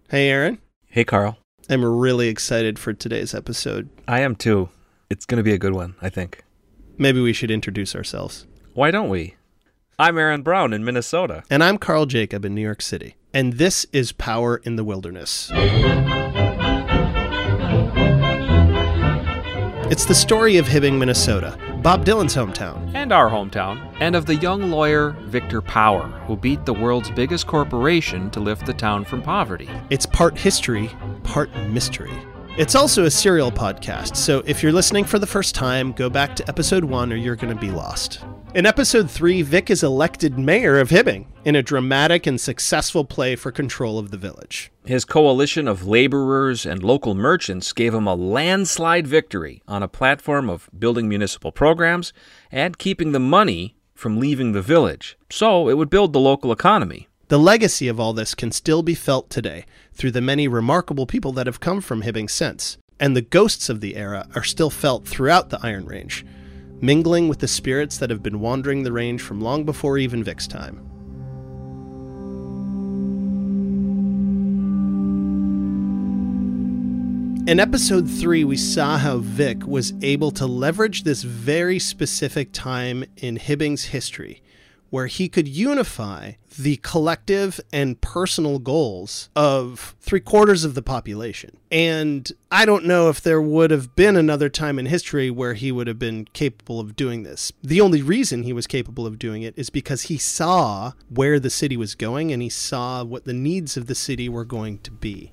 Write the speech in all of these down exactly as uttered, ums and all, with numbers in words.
Hey, Aaron. Hey, Carl. I'm really excited for today's episode. I am too. It's going to be a good one, I think. Maybe we should introduce ourselves. Why don't we? I'm Aaron Brown in Minnesota. And I'm Carl Jacob in New York City. And this is Power in the Wilderness. It's the story of Hibbing, Minnesota, Bob Dylan's hometown. And our hometown. And of the young lawyer Victor Power, who beat the world's biggest corporation to lift the town from poverty. It's part history, part mystery. It's also a serial podcast, so if you're listening for the first time, go back to episode one or you're going to be lost. In episode three, Vic is elected mayor of Hibbing in a dramatic and successful play for control of the village. His coalition of laborers and local merchants gave him a landslide victory on a platform of building municipal programs and keeping the money from leaving the village, so it would build the local economy. The legacy of all this can still be felt today through the many remarkable people that have come from Hibbing since, and the ghosts of the era are still felt throughout the Iron Range, mingling with the spirits that have been wandering the range from long before even Vic's time. In episode three, we saw how Vic was able to leverage this very specific time in Hibbing's history, where he could unify the collective and personal goals of three quarters of the population. And I don't know if there would have been another time in history where he would have been capable of doing this. The only reason he was capable of doing it is because he saw where the city was going and he saw what the needs of the city were going to be.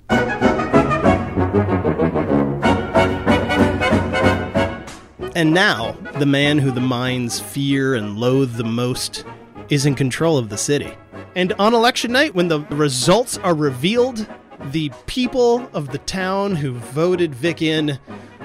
And now, the man who the minds fear and loathe the most is in control of the city. And on election night, when the results are revealed, the people of the town who voted Vic in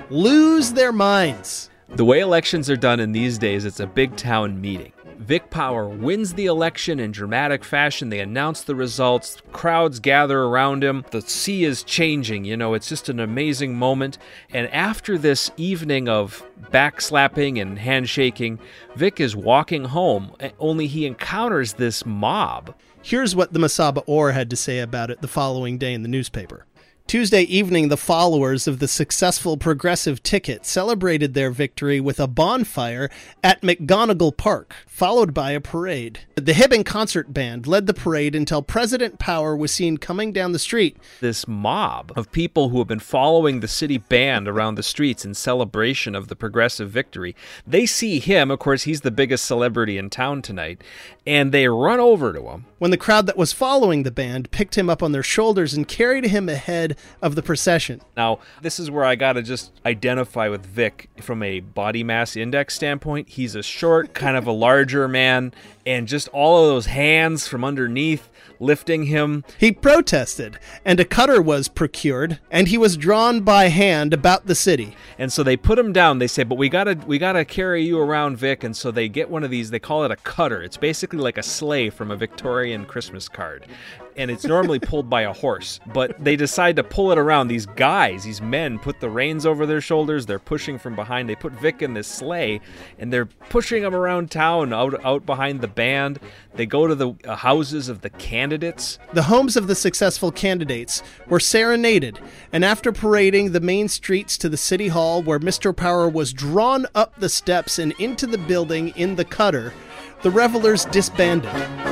lose their minds. The way elections are done in these days, it's a big town meeting. Vic Power wins the election in dramatic fashion. They announce the results. Crowds gather around him. The sea is changing. You know, it's just an amazing moment. And after this evening of backslapping and handshaking, Vic is walking home, only he encounters this mob. Here's what the Mesaba Or had to say about it the following day in the newspaper. Tuesday evening, the followers of the successful Progressive Ticket celebrated their victory with a bonfire at McGonigal Park, followed by a parade. The Hibbing Concert Band led the parade until President Power was seen coming down the street. This mob of people who have been following the city band around the streets in celebration of the Progressive victory, they see him, of course, he's the biggest celebrity in town tonight, and they run over to him. When the crowd that was following the band picked him up on their shoulders and carried him ahead of the procession. Now, this is where I gotta just identify with Vic from a body mass index standpoint. He's a short, kind of a larger man, and just all of those hands from underneath lifting him. He protested, and a cutter was procured, and he was drawn by hand about the city. And so they put him down. They say, but we gotta we gotta carry you around, Vic. And so they get one of these, they call it a cutter. It's basically like a sleigh from a Victorian Christmas card. And it's normally pulled by a horse, but they decide to pull it around. These guys, these men, put the reins over their shoulders. They're pushing from behind. They put Vic in this sleigh, and they're pushing him around town, out out behind the band. They go to the uh, houses of the candidates. The homes of the successful candidates were serenaded, and after parading the main streets to the city hall, where Mister Power was drawn up the steps and into the building in the cutter, the revelers disbanded.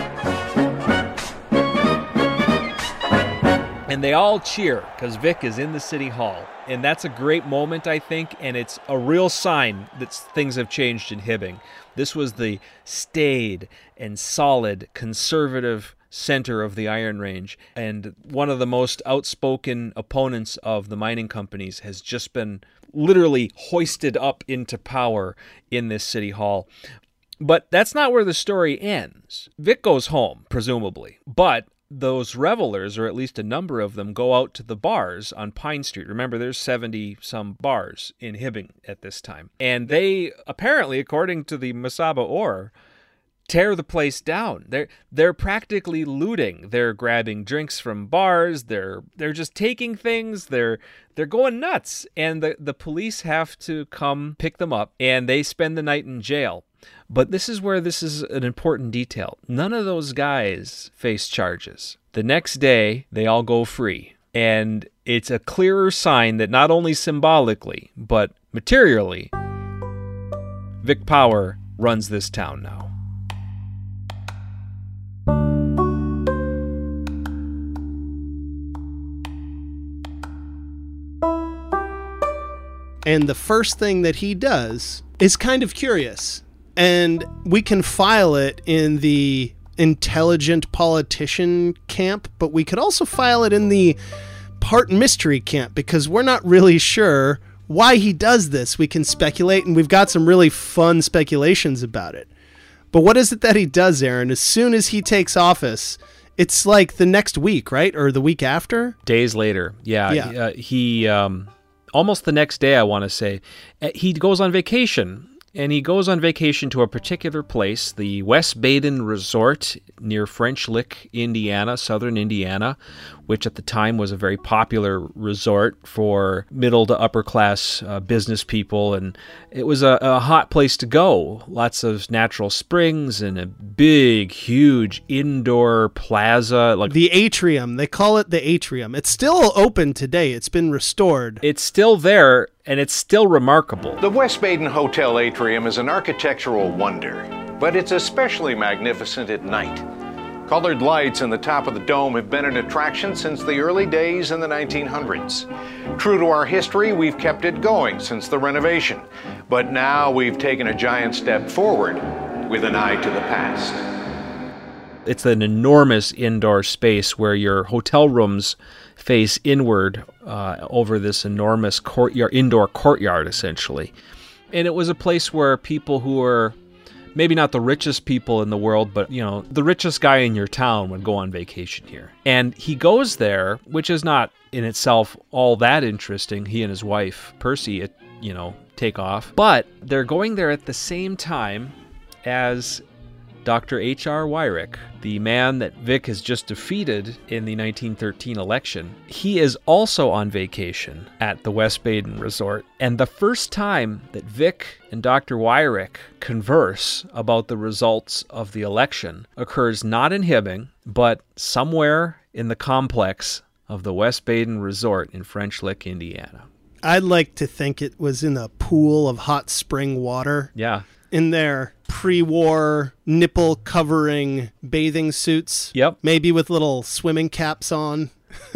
And they all cheer because Vic is in the city hall. And that's a great moment, I think, and it's a real sign that things have changed in Hibbing. This was the staid and solid conservative center of the Iron Range, and one of the most outspoken opponents of the mining companies has just been literally hoisted up into power in this city hall. But that's not where the story ends. Vic goes home, presumably, but those revelers, or at least a number of them, go out to the bars on Pine Street. Remember, there's seventy-some bars in Hibbing at this time. And they, apparently, according to the Mesaba Or, tear the place down. They're they're practically looting. They're grabbing drinks from bars. They're they're just taking things. They're they're going nuts. And the, the police have to come pick them up, and they spend the night in jail. But this is where this is an important detail. None of those guys face charges. The next day, they all go free. And it's a clearer sign that not only symbolically, but materially, Vic Power runs this town now. And the first thing that he does is kind of curious. And we can file it in the intelligent politician camp, but we could also file it in the part mystery camp, because we're not really sure why he does this. We can speculate, and we've got some really fun speculations about it. But what is it that he does, Aaron? As soon as he takes office, it's like the next week, right? Or the week after? Days later. Yeah. Yeah. Uh, he, um, almost the next day, I want to say, he goes on vacation. And he goes on vacation to a particular place, the West Baden Resort near French Lick, Indiana, southern Indiana, which at the time was a very popular resort for middle to upper class uh, business people. And it was a, a hot place to go. Lots of natural springs and a big, huge indoor plaza. Like the atrium. They call it the atrium. It's still open today. It's been restored. It's still there, and it's still remarkable. The West Baden Hotel Atrium is an architectural wonder, but it's especially magnificent at night. Colored lights in the top of the dome have been an attraction since the early days in the nineteen hundreds. True to our history, we've kept it going since the renovation, but now we've taken a giant step forward with an eye to the past. It's an enormous indoor space where your hotel rooms face inward uh, over this enormous courtyard, indoor courtyard, essentially. And it was a place where people who were maybe not the richest people in the world, but, you know, the richest guy in your town would go on vacation here. And he goes there, which is not in itself all that interesting. He and his wife, Percy, it, you know, take off. But they're going there at the same time as Doctor H R Weyrich, the man that Vic has just defeated in the nineteen thirteen election. He is also on vacation at the West Baden Resort. And the first time that Vic and Doctor Weyrich converse about the results of the election occurs not in Hibbing, but somewhere in the complex of the West Baden Resort in French Lick, Indiana. I'd like to think it was in a pool of hot spring water. Yeah. In their pre-war nipple-covering bathing suits. Yep. Maybe with little swimming caps on.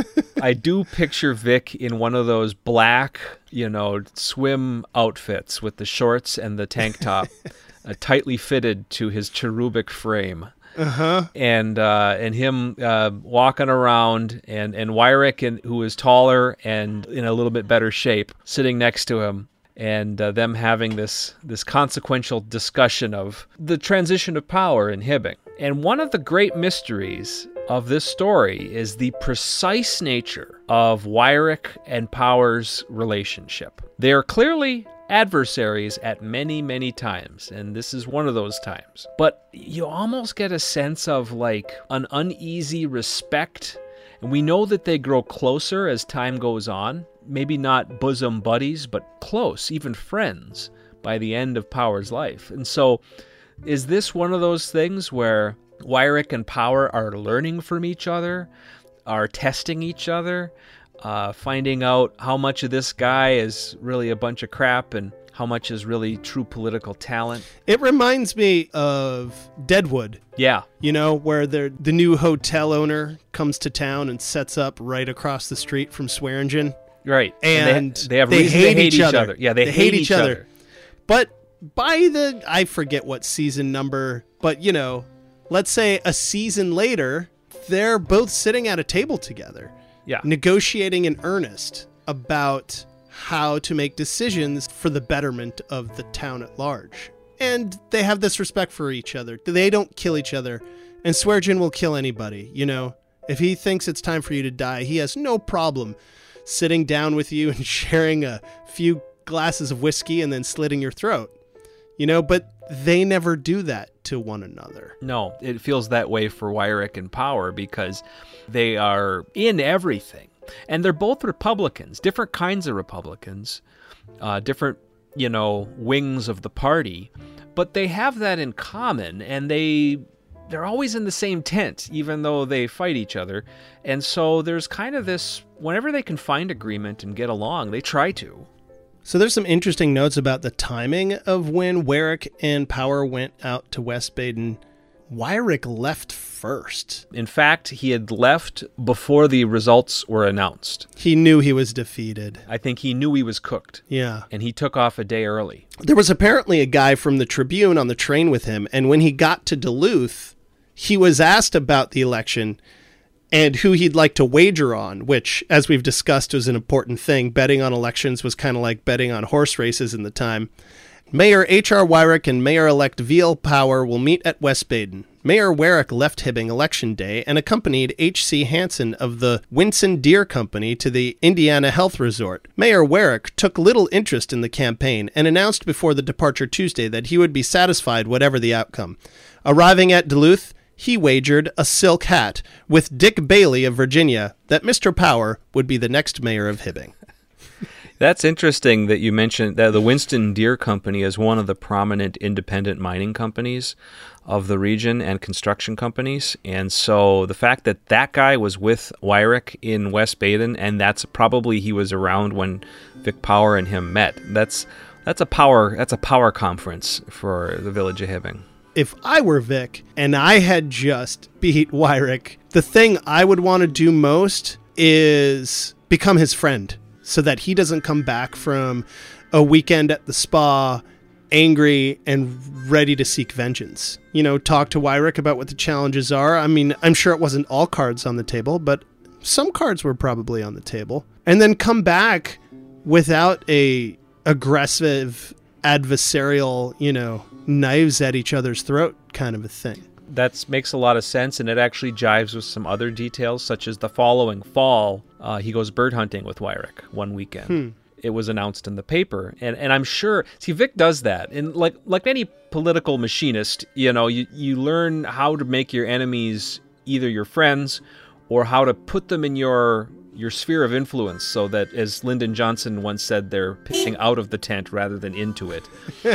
I do picture Vic in one of those black, you know, swim outfits with the shorts and the tank top, uh, tightly fitted to his cherubic frame. Uh-huh. And uh, and him uh, walking around, and, and Weyrich, and, who is taller and in a little bit better shape, sitting next to him. And uh, them having this this consequential discussion of the transition of power in Hibbing. And one of the great mysteries of this story is the precise nature of Weyrich and Power's relationship. They are clearly adversaries at many, many times, and this is one of those times. But you almost get a sense of like an uneasy respect, and we know that they grow closer as time goes on. Maybe not bosom buddies, but close, even friends, by the end of Power's life. And so is this one of those things where Weyrich and Power are learning from each other, are testing each other, uh, finding out how much of this guy is really a bunch of crap and how much is really true political talent? It reminds me of Deadwood. Yeah. You know, where the the new hotel owner comes to town and sets up right across the street from Swearingen. Right. And, and they, they have they reason hate to hate each each other. other. Yeah, they, they hate, hate each each other. other. But by the, I forget what season number, but you know, let's say a season later, they're both sitting at a table together. Yeah. Negotiating in earnest about how to make decisions for the betterment of the town at large. And they have this respect for each other. They don't kill each other. And Swearingen will kill anybody, you know. If he thinks it's time for you to die, he has no problem sitting down with you and sharing a few glasses of whiskey and then slitting your throat. You know, but they never do that to one another. No, it feels that way for Weyrich and Power because they are in everything. And they're both Republicans, different kinds of Republicans, uh, different, you know, wings of the party. But they have that in common, and they they're always in the same tent, even though they fight each other. And so there's kind of this, whenever they can find agreement and get along, they try to. So there's some interesting notes about the timing of when Warwick and Power went out to West Baden. Wyrick left first. In fact, he had left before the results were announced. He knew he was defeated. I think he knew he was cooked. Yeah. And he took off a day early. There was apparently a guy from the Tribune on the train with him, and when he got to Duluth, he was asked about the election and who he'd like to wager on, which, as we've discussed, was an important thing. Betting on elections was kind of like betting on horse races in the time. Mayor H R. Wyrick and Mayor-elect V L. Power will meet at West Baden. Mayor Wyrick left Hibbing election day and accompanied H C. Hansen of the Winson Deer Company to the Indiana Health Resort. Mayor Wyrick took little interest in the campaign and announced before the departure Tuesday that he would be satisfied whatever the outcome. Arriving at Duluth, he wagered a silk hat with Dick Bailey of Virginia that Mister Power would be the next mayor of Hibbing. That's interesting that you mentioned that the Winston Deer Company is one of the prominent independent mining companies of the region and construction companies. And so the fact that that guy was with Wyrick in West Baden, and that's probably he was around when Vic Power and him met. That's that's a power that's a power conference for the village of Hibbing. If I were Vic and I had just beat Wyrick, the thing I would want to do most is become his friend, so that he doesn't come back from a weekend at the spa angry and ready to seek vengeance. You know, talk to Wyrick about what the challenges are. I mean, I'm sure it wasn't all cards on the table, but some cards were probably on the table. And then come back without a aggressive, adversarial, you know, knives at each other's throat kind of a thing. That makes a lot of sense, and it actually jives with some other details, such as the following fall, uh, he goes bird hunting with Wyrick one weekend. Hmm. It was announced in the paper, and, and I'm sure, see, Vic does that. And like like any political machinist, you know, you, you learn how to make your enemies either your friends or how to put them in your your sphere of influence so that, as Lyndon Johnson once said, they're pissing out of the tent rather than into it.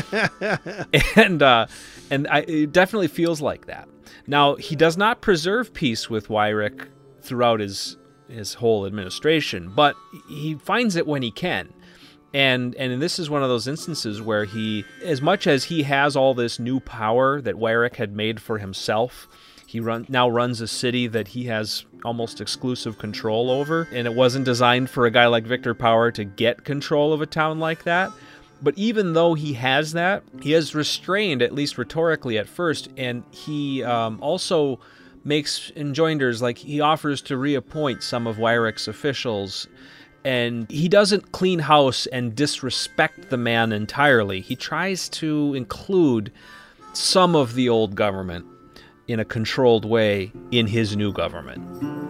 and uh, and I, it definitely feels like that. Now, he does not preserve peace with Wyrick throughout his his whole administration, but he finds it when he can. And and this is one of those instances where he, as much as he has all this new power that Wyrick had made for himself, he run, now runs a city that he has almost exclusive control over, and it wasn't designed for a guy like Victor Power to get control of a town like that. But even though he has that, he is restrained, at least rhetorically at first, and he um, also makes enjoinders, like he offers to reappoint some of Wyrick's officials, and he doesn't clean house and disrespect the man entirely. He tries to include some of the old government in a controlled way in his new government.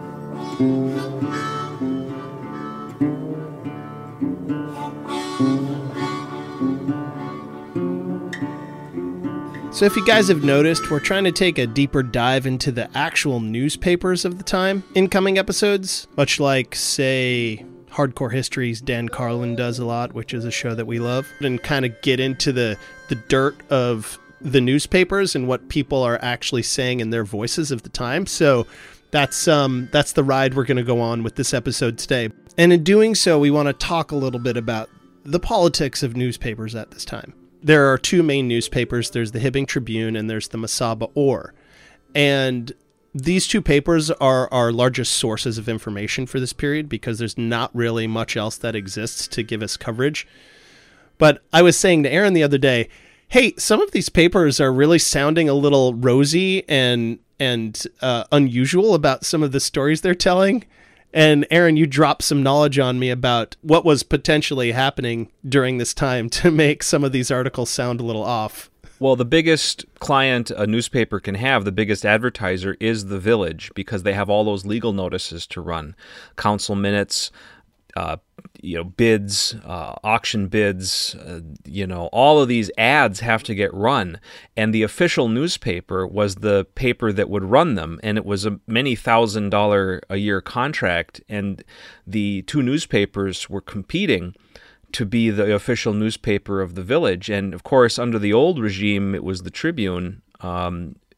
So if you guys have noticed, we're trying to take a deeper dive into the actual newspapers of the time in coming episodes, much like, say, Hardcore History's Dan Carlin does a lot, which is a show that we love, and kind of get into the, the dirt of the newspapers and what people are actually saying in their voices of the time. So that's um that's the ride we're going to go on with this episode today. And in doing so, we want to talk a little bit about the politics of newspapers at this time. There are two main newspapers. There's the Hibbing Tribune and there's the Mesaba Ore. And these two papers are our largest sources of information for this period because there's not really much else that exists to give us coverage. But I was saying to Aaron the other day, hey, some of these papers are really sounding a little rosy and and uh, unusual about some of the stories they're telling. And Aaron, you dropped some knowledge on me about what was potentially happening during this time to make some of these articles sound a little off. Well, the biggest client a newspaper can have, the biggest advertiser, is the Village, because they have all those legal notices to run, council minutes, uh, you know, bids, uh, auction bids, uh, you know, all of these ads have to get run. And the official newspaper was the paper that would run them. And it was a many thousand dollar a year contract. And the two newspapers were competing to be the official newspaper of the Village. And of course, under the old regime, it was the Tribune, um,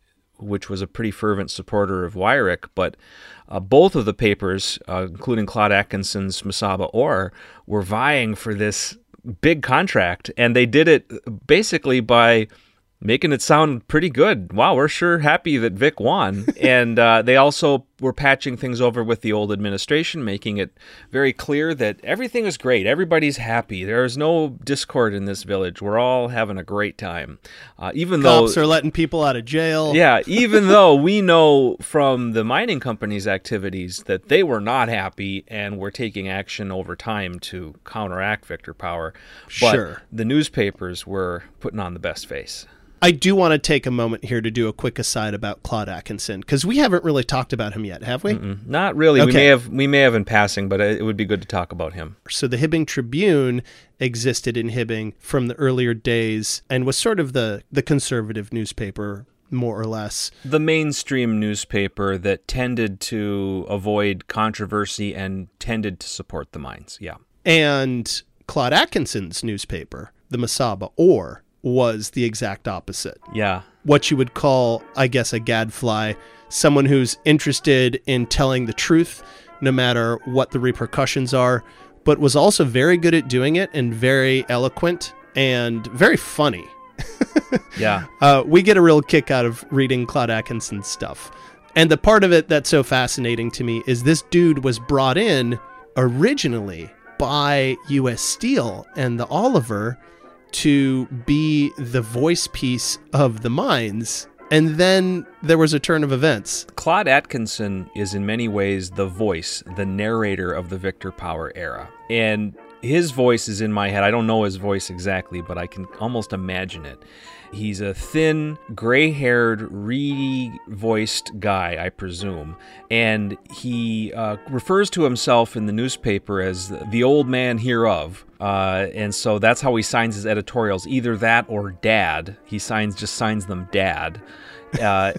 which was a pretty fervent supporter of Weyrich, but uh, both of the papers, uh, including Claude Atkinson's Mesaba Or, were vying for this big contract, and they did it basically by making it sound pretty good. Wow, we're sure happy that Vic won. And uh, they also were patching things over with the old administration, making it very clear that everything is great. Everybody's happy. There's no discord in this village. We're all having a great time. Uh, even Cops though, are letting people out of jail. Yeah, even though we know from the mining company's activities that they were not happy and were taking action over time to counteract Victor Power. But Sure. the newspapers were putting on the best face. I do want to take a moment here to do a quick aside about Claude Atkinson, because we haven't really talked about him yet, have we? Mm-mm, not really. We Okay. may have we may have in passing, but it would be good to talk about him. So the Hibbing Tribune existed in Hibbing from the earlier days and was sort of the, the conservative newspaper, more or less. The mainstream newspaper that tended to avoid controversy and tended to support the mines. Yeah. And Claude Atkinson's newspaper, the Mesaba Or, was the exact opposite. Yeah. What you would call, I guess, a gadfly, someone who's interested in telling the truth, no matter what the repercussions are, but was also very good at doing it and very eloquent and very funny. Yeah. Uh, we get a real kick out of reading Claude Atkinson's stuff. And the part of it that's so fascinating to me is this dude was brought in originally by U S Steel and the Oliver to be the voice piece of the mines. And then there was a turn of events. Claude Atkinson is in many ways the voice, the narrator of the Victor Power era. And his voice is in my head. I don't know his voice exactly, but I can almost imagine it. He's a thin, gray-haired, reedy-voiced guy, I presume. And he uh, refers to himself in the newspaper as the old man hereof. Uh, and so that's how he signs his editorials, either that or Dad. He signs just signs them Dad. Uh,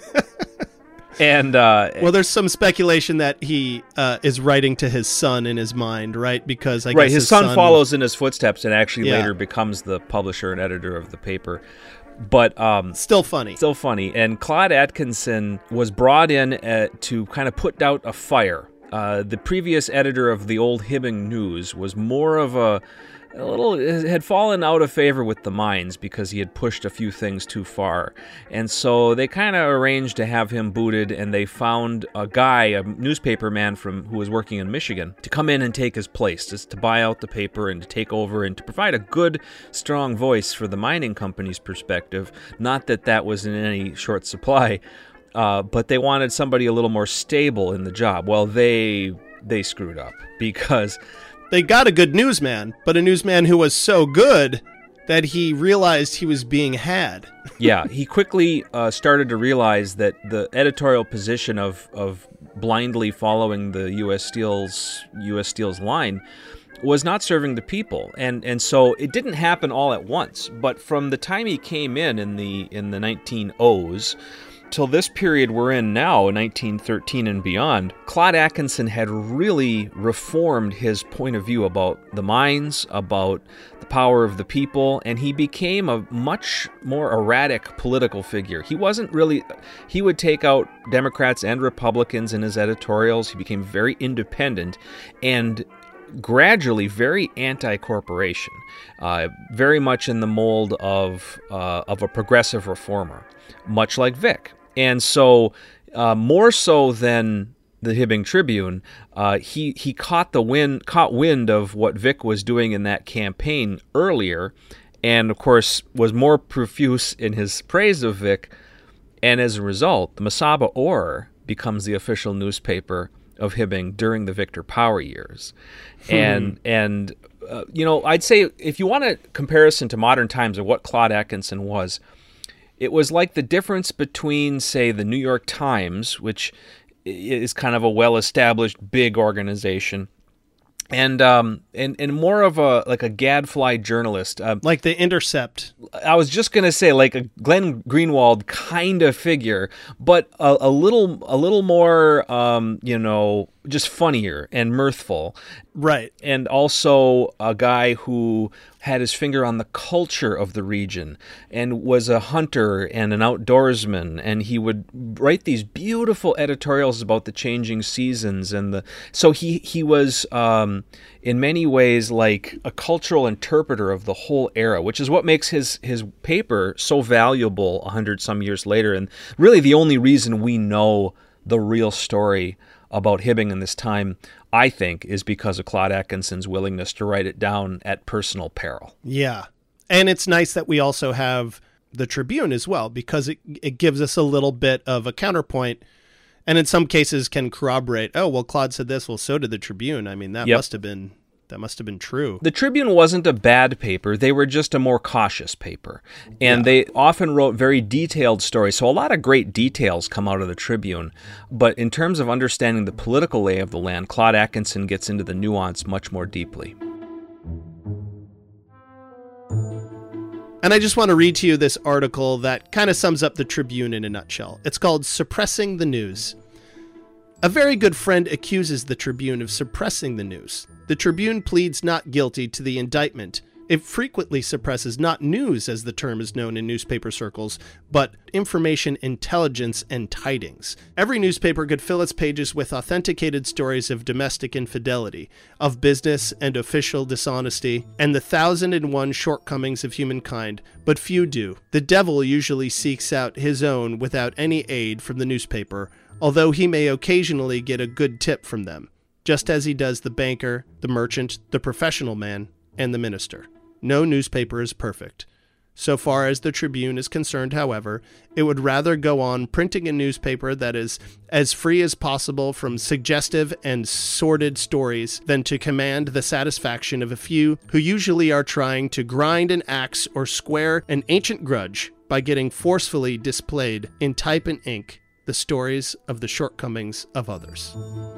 and uh, Well, there's some speculation that he uh, is writing to his son in his mind, right? Because I right, guess his, his son, son follows in his footsteps and actually Yeah. later becomes the publisher and editor of the paper. But um, Still funny. still funny. And Claude Atkinson was brought in uh, to kind of put out a fire. Uh, the previous editor of the old Hibbing News was more of a, a little, had fallen out of favor with the mines because he had pushed a few things too far. And so they kind of arranged to have him booted, and they found a guy, a newspaper man from who was working in Michigan, to come in and take his place, just to buy out the paper and to take over and to provide a good, strong voice for the mining company's perspective. Not that that was in any short supply, uh, but they wanted somebody a little more stable in the job. Well, they they screwed up because They got a good newsman, but a newsman who was so good that he realized he was being had. yeah, he quickly uh, started to realize that the editorial position of of blindly following the U S Steel's U S Steel's line was not serving the people, and and so it didn't happen all at once. But from the time he came in in the in the nineteen ohs till this period we're in now, nineteen thirteen and beyond, Claude Atkinson had really reformed his point of view about the mines, about the power of the people, and he became a much more erratic political figure. He wasn't really, he would take out Democrats and Republicans in his editorials. He became very independent and gradually very anti-corporation, uh, very much in the mold of uh, of a progressive reformer, much like Vic. And so, uh, more so than the Hibbing Tribune, uh, he he caught the wind caught wind of what Vic was doing in that campaign earlier, and of course was more profuse in his praise of Vic. And as a result, the Mesaba Or becomes the official newspaper of Hibbing during the Victor Power years. Hmm. And, and uh, you know, I'd say if you want a comparison to modern times of what Claude Atkinson was, it was like the difference between, say, the New York Times, which is kind of a well-established big organization, and um and and more of a like a gadfly journalist, uh, Like The Intercept. I was just gonna say like a Glenn Greenwald kind of figure, but a, a little a little more um, you know just funnier and mirthful. Right. And also a guy who had his finger on the culture of the region and was a hunter and an outdoorsman, and he would write these beautiful editorials about the changing seasons. And the so he he was um, in many ways like a cultural interpreter of the whole era, which is what makes his his paper so valuable a hundred some years later, and really the only reason we know the real story about Hibbing in this time, I think, is because of Claude Atkinson's willingness to write it down at personal peril. Yeah. And it's nice that we also have the Tribune as well, because it, it gives us a little bit of a counterpoint, and in some cases can corroborate, oh, well, Claude said this, well, so did the Tribune. I mean, that Yep. must have been that must have been true. The Tribune wasn't a bad paper. They were just a more cautious paper. And yeah. they often wrote very detailed stories. So a lot of great details come out of the Tribune. But in terms of understanding the political lay of the land, Claude Atkinson gets into the nuance much more deeply. And I just want to read to you this article that kind of sums up the Tribune in a nutshell. It's called Suppressing the News. A very good friend accuses the Tribune of suppressing the news. The Tribune pleads not guilty to the indictment. It frequently suppresses not news, as the term is known in newspaper circles, but information intelligence and tidings. Every newspaper could fill its pages with authenticated stories of domestic infidelity, of business and official dishonesty, and the thousand and one shortcomings of humankind, but few do. The devil usually seeks out his own without any aid from the newspaper, although he may occasionally get a good tip from them, just as he does the banker, the merchant, the professional man, and the minister. No newspaper is perfect. So far as the Tribune is concerned, however, it would rather go on printing a newspaper that is as free as possible from suggestive and sordid stories than to command the satisfaction of a few who usually are trying to grind an axe or square an ancient grudge by getting forcefully displayed in type and ink the stories of the shortcomings of others.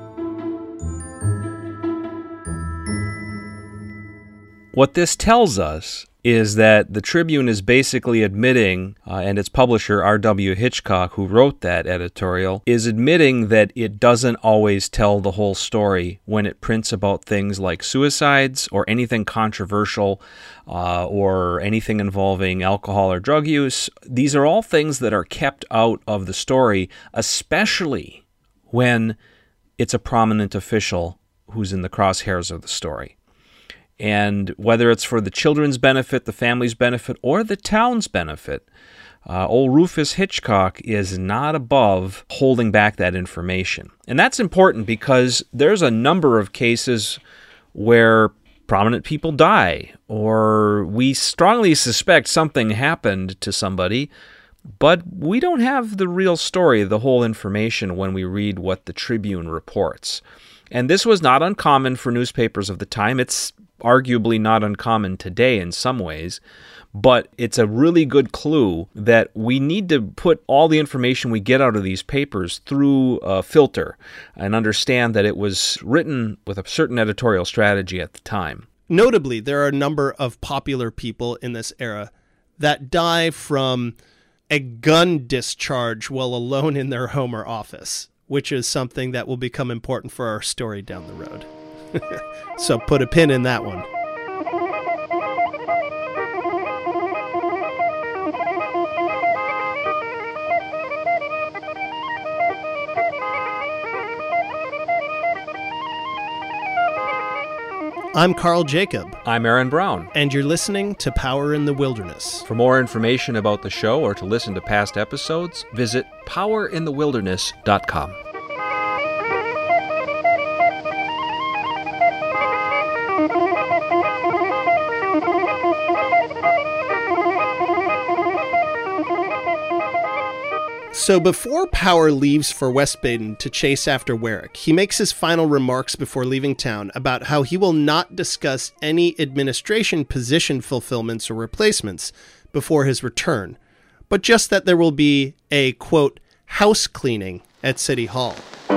What this tells us is that the Tribune is basically admitting, uh, and its publisher, R W Hitchcock, who wrote that editorial, is admitting that it doesn't always tell the whole story when it prints about things like suicides or anything controversial uh, or anything involving alcohol or drug use. These are all things that are kept out of the story, especially when it's a prominent official who's in the crosshairs of the story. And whether it's for the children's benefit, the family's benefit, or the town's benefit, uh, old Rufus Hitchcock is not above holding back that information. And that's important because there's a number of cases where prominent people die, or we strongly suspect something happened to somebody, but we don't have the real story, the whole information when we read what the Tribune reports. And this was not uncommon for newspapers of the time. It's arguably not uncommon today in some ways, but it's a really good clue that we need to put all the information we get out of these papers through a filter and understand that it was written with a certain editorial strategy at the time. Notably, there are a number of popular people in this era that die from a gun discharge while alone in their home or office, which is something that will become important for our story down the road. So put a pin in that one. I'm Carl Jacob. I'm Aaron Brown. And you're listening to Power in the Wilderness. For more information about the show or to listen to past episodes, visit power in the wilderness dot com. So before Power leaves for West Baden to chase after Warwick, he makes his final remarks before leaving town about how he will not discuss any administration position fulfillments or replacements before his return, but just that there will be a, quote, house cleaning at City Hall.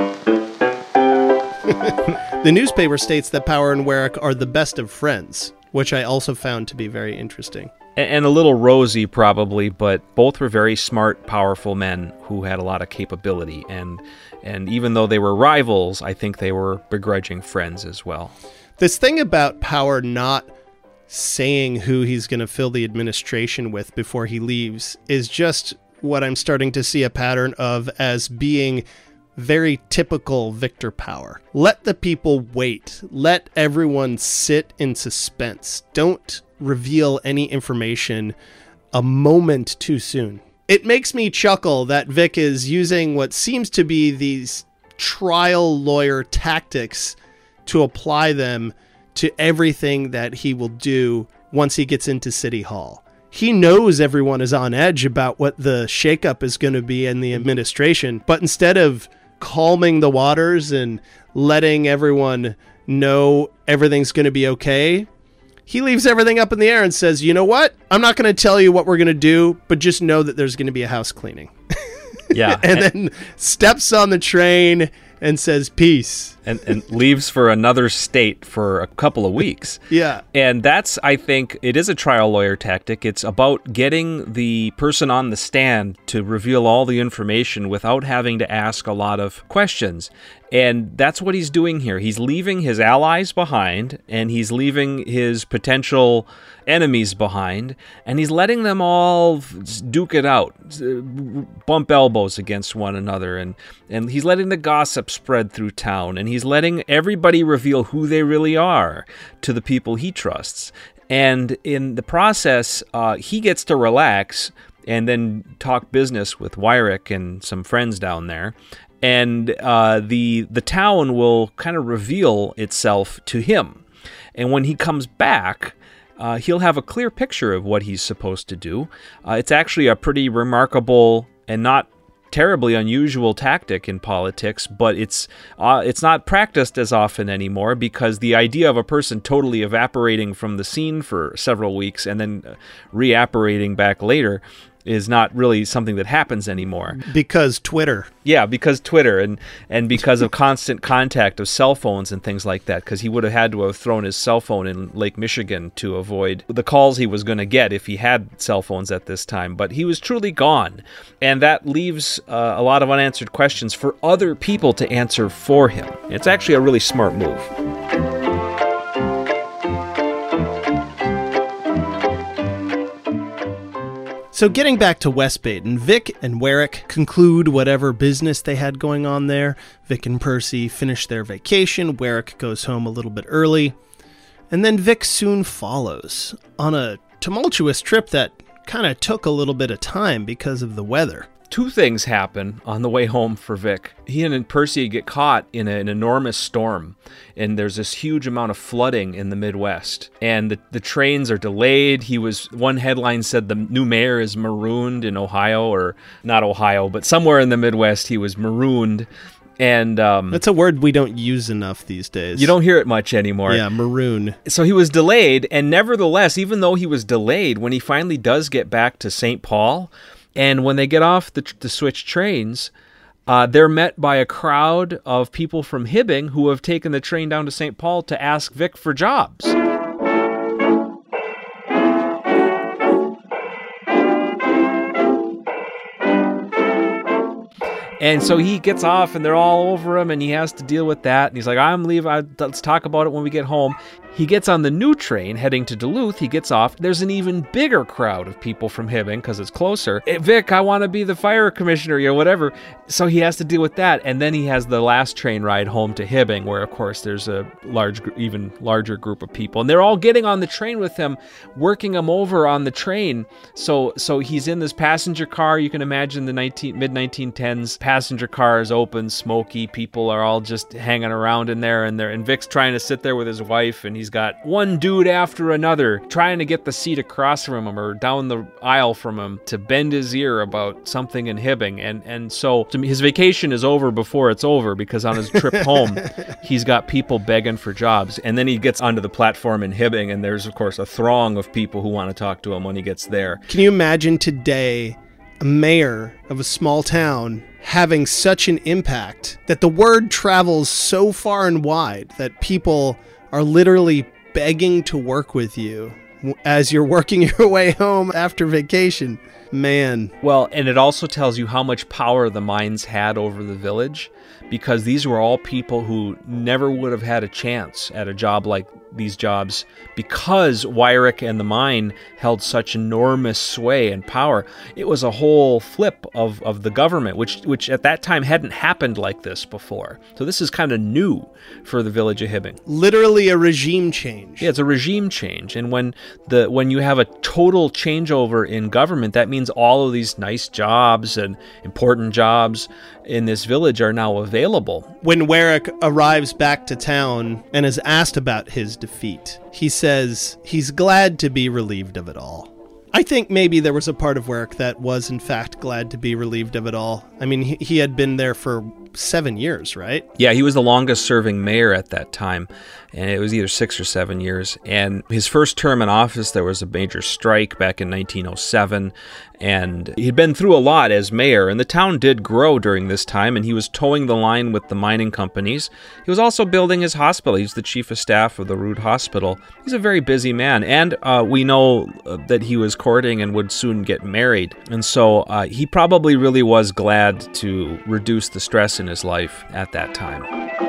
The newspaper states that Power and Warwick are the best of friends, which I also found to be very interesting. and a little rosy probably, but both were very smart, powerful men who had a lot of capability. And and even though they were rivals, I think they were begrudging friends as well. This thing about Power not saying who he's going to fill the administration with before he leaves is just what I'm starting to see a pattern of as being very typical Victor Power. Let the people wait. Let everyone sit in suspense. Don't reveal any information a moment too soon. It makes me chuckle that Vic is using what seems to be these trial lawyer tactics to apply them to everything that he will do once he gets into City Hall. He knows everyone is on edge about what the shakeup is going to be in the administration, but instead of calming the waters and letting everyone know everything's going to be okay, he leaves everything up in the air and says, you know what? I'm not going to tell you what we're going to do, but just know that there's going to be a house cleaning. Yeah. and then steps on the train and says peace. And, and leaves for another state for a couple of weeks. Yeah. And that's, I think, it is a trial lawyer tactic. It's about getting the person on the stand to reveal all the information without having to ask a lot of questions. And that's what he's doing here. He's leaving his allies behind, and he's leaving his potential enemies behind, and he's letting them all duke it out, bump elbows against one another, and, and he's letting the gossip spread through town, and he's letting everybody reveal who they really are to the people he trusts. And in the process, uh, he gets to relax and then talk business with Wyrick and some friends down there. And uh, the the town will kind of reveal itself to him. And when he comes back, uh, he'll have a clear picture of what he's supposed to do. Uh, it's actually a pretty remarkable and not terribly unusual tactic in politics, but it's uh, it's not practiced as often anymore, because the idea of a person totally evaporating from the scene for several weeks and then reapparating back later is not really something that happens anymore. Because Twitter. Yeah, because Twitter and, and because of constant contact of cell phones and things like that, because he would have had to have thrown his cell phone in Lake Michigan to avoid the calls he was going to get if he had cell phones at this time. But he was truly gone, and that leaves uh, a lot of unanswered questions for other people to answer for him. It's actually a really smart move. So getting back to West Baden, Vic and Wyrick conclude whatever business they had going on there. Vic and Percy finish their vacation. Wyrick goes home a little bit early. And then Vic soon follows on a tumultuous trip that kind of took a little bit of time because of the weather. Two things happen on the way home for Vic. He and Percy get caught in a, an enormous storm, and there's this huge amount of flooding in the Midwest. And the, the trains are delayed. He was, one headline said the new mayor is marooned in Ohio, or not Ohio, but somewhere in the Midwest he was marooned. And um, that's a word we don't use enough these days. You don't hear it much anymore. Yeah, maroon. So he was delayed, and nevertheless, even though he was delayed, when he finally does get back to Saint Paul, and when they get off the, the switch trains, uh, they're met by a crowd of people from Hibbing who have taken the train down to Saint Paul to ask Vic for jobs. And so he gets off, and they're all over him, and he has to deal with that. And he's like, I'm leaving. I, let's talk about it when we get home. He gets on the new train heading to Duluth. He gets off. There's an even bigger crowd of people from Hibbing because it's closer. Hey, Vic, I want to be the fire commissioner, or whatever. So he has to deal with that. And then he has the last train ride home to Hibbing, where, of course, there's a large, even larger group of people. And they're all getting on the train with him, working him over on the train. So so he's in this passenger car. You can imagine the mid nineteen tens passenger car is open, smoky. People are all just hanging around in there. And, they're, and Vic's trying to sit there with his wife, and he's got one dude after another trying to get the seat across from him or down the aisle from him to bend his ear about something in Hibbing. And and so his vacation is over before it's over, because on his trip home, he's got people begging for jobs. And then he gets onto the platform in Hibbing, and there's, of course, a throng of people who want to talk to him when he gets there. Can you imagine today a mayor of a small town having such an impact that the word travels so far and wide that people are literally begging to work with you as you're working your way home after vacation. Man. Well, and it also tells you how much power the mines had over the village, because these were all people who never would have had a chance at a job like these jobs because Weyrich and the mine held such enormous sway and power. It was a whole flip of, of the government, which which at that time hadn't happened like this before. So this is kind of new for the village of Hibbing. Literally a regime change. Yeah, it's a regime change. And when the when you have a total changeover in government, that means all of these nice jobs and important jobs in this village are now available. When Weyrich arrives back to town and is asked about his defeat, he says he's glad to be relieved of it all. I think maybe there was a part of Weyrich that was in fact glad to be relieved of it all. I mean, he, he had been there for seven years, right? Yeah, he was the longest serving mayor at that time, and it was either six or seven years. And his first term in office, there was a major strike back in nineteen oh seven, and he'd been through a lot as mayor, and the town did grow during this time, and he was towing the line with the mining companies. He was also building his hospital. He's the chief of staff of the Rude Hospital. He's a very busy man, and uh, we know that he was courting and would soon get married, and so uh, he probably really was glad to reduce the stress in his life at that time.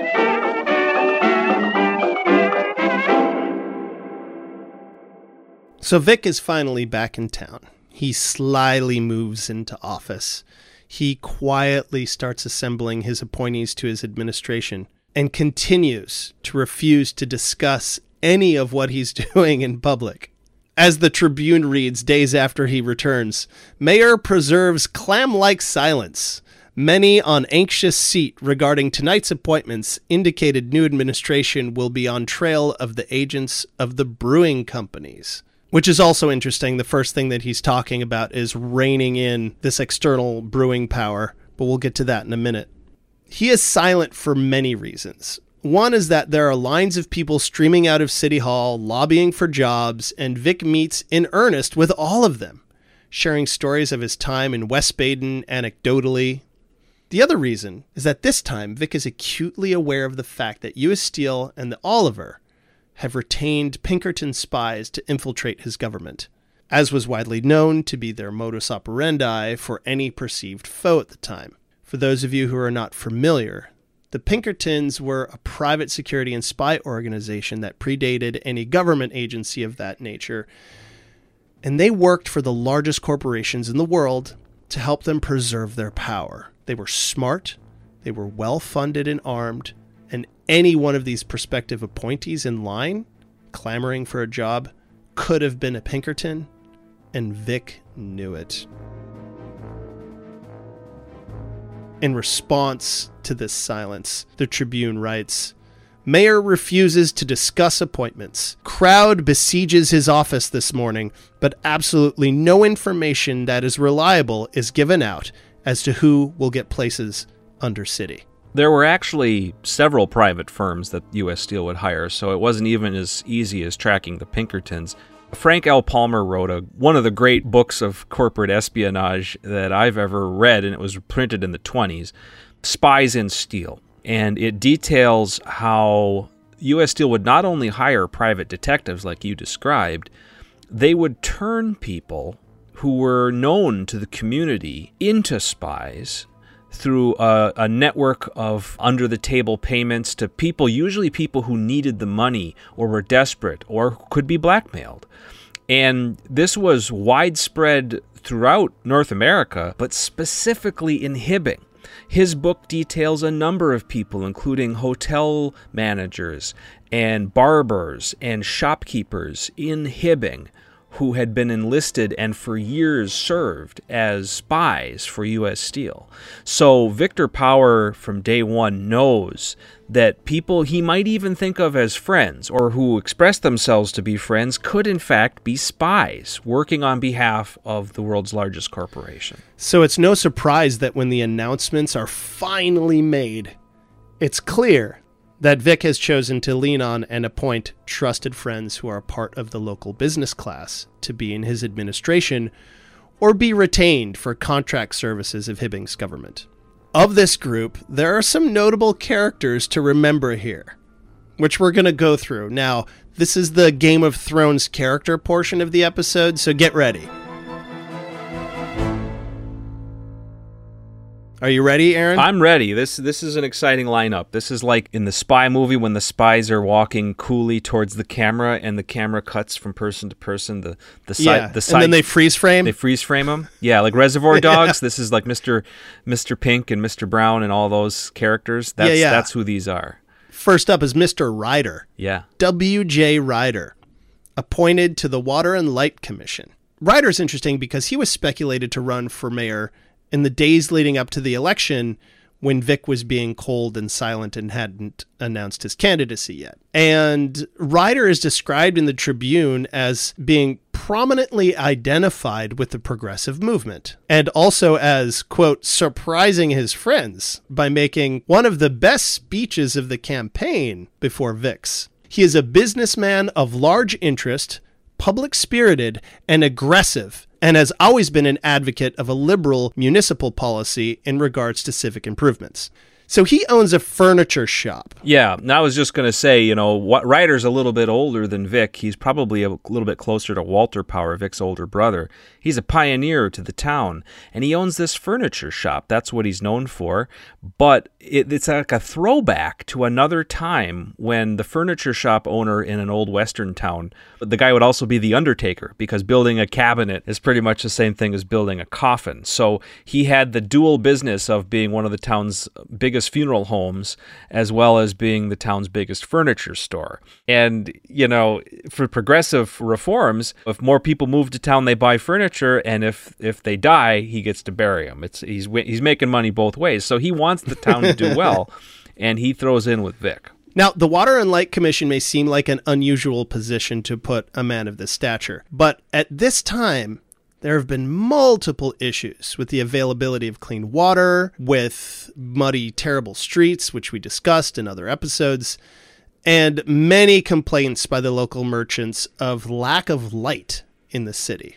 So Vic is finally back in town. He slyly moves into office. He quietly starts assembling his appointees to his administration and continues to refuse to discuss any of what he's doing in public. As the Tribune reads days after he returns, Mayor preserves clam-like silence. Many on anxious seat regarding tonight's appointments indicated new administration will be on trail of the agents of the brewing companies. Which is also interesting. The first thing that he's talking about is reining in this external brewing power, but we'll get to that in a minute. He is silent for many reasons. One is that there are lines of people streaming out of City Hall, lobbying for jobs, and Vic meets in earnest with all of them, sharing stories of his time in West Baden anecdotally. The other reason is that this time Vic is acutely aware of the fact that U S Steel and the Oliver have retained Pinkerton spies to infiltrate his government, as was widely known to be their modus operandi for any perceived foe at the time. For those of you who are not familiar, the Pinkertons were a private security and spy organization that predated any government agency of that nature, and they worked for the largest corporations in the world to help them preserve their power. They were smart, they were well-funded and armed, and any one of these prospective appointees in line, clamoring for a job, could have been a Pinkerton, and Vic knew it. In response to this silence, the Tribune writes, Mayor refuses to discuss appointments. Crowd besieges his office this morning, but absolutely no information that is reliable is given out as to who will get places under city. There were actually several private firms that U S Steel would hire, so it wasn't even as easy as tracking the Pinkertons. Frank L. Palmer wrote a, one of the great books of corporate espionage that I've ever read, and it was printed in the twenties, Spies in Steel. And it details how U S Steel would not only hire private detectives like you described, they would turn people who were known to the community into spies through a, a network of under-the-table payments to people, usually people who needed the money or were desperate or could be blackmailed. And this was widespread throughout North America, but specifically in Hibbing. His book details a number of people, including hotel managers and barbers and shopkeepers in Hibbing, who had been enlisted and for years served as spies for U S Steel. So Victor Power from day one knows that people he might even think of as friends or who express themselves to be friends could in fact be spies working on behalf of the world's largest corporation. So it's no surprise that when the announcements are finally made, it's clear that Vic has chosen to lean on and appoint trusted friends who are part of the local business class to be in his administration or be retained for contract services of Hibbing's government. Of this group, there are some notable characters to remember here. which we're going to go through. Now, this is the Game of Thrones character portion of the episode, so get ready. Are you ready, Aaron? I'm ready. This this is an exciting lineup. This is like in the spy movie when the spies are walking coolly towards the camera and the camera cuts from person to person. The the side yeah, the side, and then they freeze frame. They freeze frame them. Yeah, like Reservoir Dogs. Yeah. This is like Mister Mister Pink and Mister Brown and all those characters. That's yeah, yeah. that's who these are. First up is Mister Ryder. Yeah. W J Ryder, appointed to the Water and Light Commission. Ryder's interesting because he was speculated to run for mayor in the days leading up to the election when Vic was being cold and silent and hadn't announced his candidacy yet. And Ryder is described in the Tribune as being prominently identified with the progressive movement, and also as, quote, surprising his friends by making one of the best speeches of the campaign before Vic's. He is a businessman of large interest, public-spirited, and aggressive, and has always been an advocate of a liberal municipal policy in regards to civic improvements. So he owns a furniture shop. Yeah, and I was just going to say, you know, what Ryder's a little bit older than Vic. He's probably a little bit closer to Walter Power, Vic's older brother. He's a pioneer to the town, and he owns this furniture shop. That's what he's known for. But it, it's like a throwback to another time when the furniture shop owner in an old western town, the guy would also be the undertaker, because building a cabinet is pretty much the same thing as building a coffin. So he had the dual business of being one of the town's biggest funeral homes as well as being the town's biggest furniture store. And, you know, for progressive reforms, if more people move to town, they buy furniture, and if if they die, he gets to bury them. It's he's he's making money both ways. So he wants the town to do well, and he throws in with Vic. Now, the Water and Light Commission may seem like an unusual position to put a man of this stature, but at this time, there have been multiple issues with the availability of clean water, with muddy, terrible streets, which we discussed in other episodes, and many complaints by the local merchants of lack of light in the city.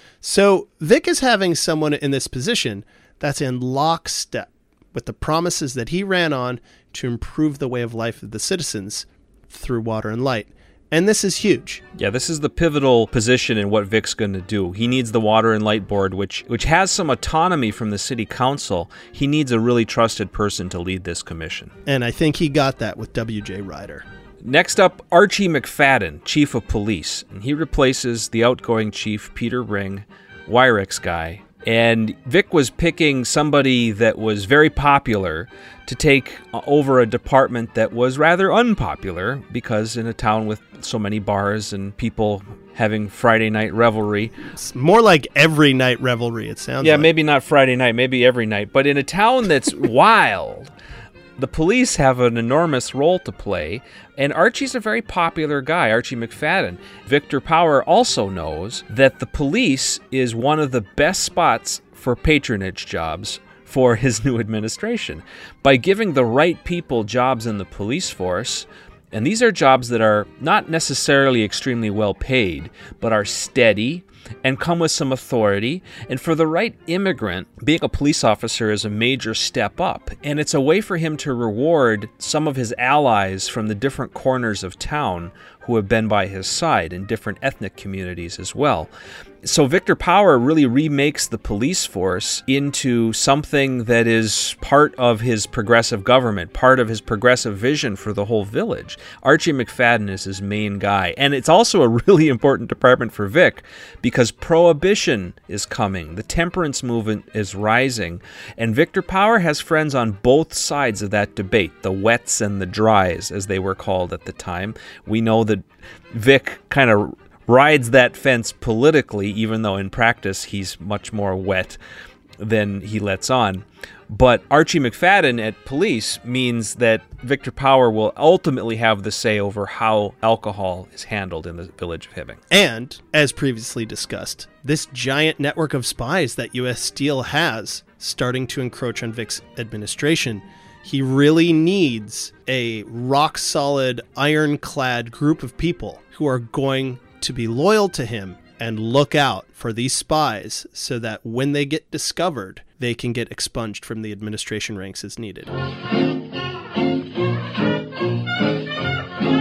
So Vic is having someone in this position that's in lockstep with the promises that he ran on to improve the way of life of the citizens through water and light. And this is huge. Yeah, this is the pivotal position in what Vic's going to do. He needs the Water and Light Board, which which has some autonomy from the city council. He needs a really trusted person to lead this commission. And I think he got that with W J Ryder. Next up, Archie McFadden, chief of police. And he replaces the outgoing chief, Peter Ring, Wyrick's guy. And Vic was picking somebody that was very popular to take over a department that was rather unpopular, because in a town with so many bars and people having Friday night revelry. It's more like every night revelry, it sounds yeah, like. Yeah, maybe not Friday night, maybe every night. But in a town that's wild, the police have an enormous role to play, and Archie's a very popular guy, Archie McFadden. Victor Power also knows that the police is one of the best spots for patronage jobs for his new administration. By giving the right people jobs in the police force, and these are jobs that are not necessarily extremely well paid, but are steady and come with some authority. And for the right immigrant, being a police officer is a major step up. And it's a way for him to reward some of his allies from the different corners of town who have been by his side in different ethnic communities as well. So Victor Power really remakes the police force into something that is part of his progressive government, part of his progressive vision for the whole village. Archie McFadden is his main guy. And it's also a really important department for Vic because prohibition is coming. The temperance movement is rising. And Victor Power has friends on both sides of that debate, the wets and the dries, as they were called at the time. We know that Vic kind of rides that fence politically, even though in practice he's much more wet than he lets on. But Archie McFadden at police means that Victor Power will ultimately have the say over how alcohol is handled in the village of Hibbing. And, as previously discussed, this giant network of spies that U S Steel has starting to encroach on Vic's administration, he really needs a rock-solid, ironclad group of people who are going to be loyal to him and look out for these spies so that when they get discovered, they can get expunged from the administration ranks as needed.